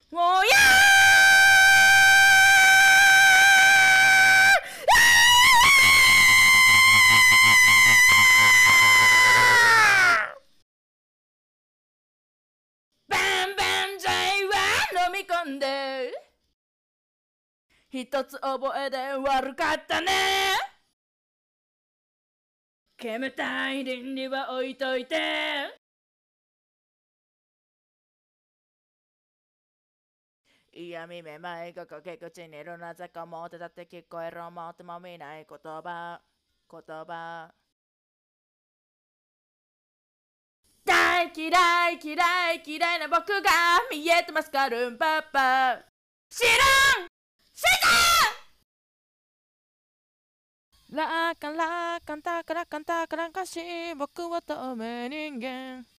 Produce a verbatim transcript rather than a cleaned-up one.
おやーバンバン剤は飲み込んで一つ覚えで悪かったね。煙たい倫理は置いといて嫌味めまいがけ口にいるなぜか思ってたって聞こえる思っても見ない言葉言葉大嫌い嫌い嫌いな僕が見えてますかルンパパ知らん知らんラーカンラーカンタカラカンタカランカシ僕は透明人間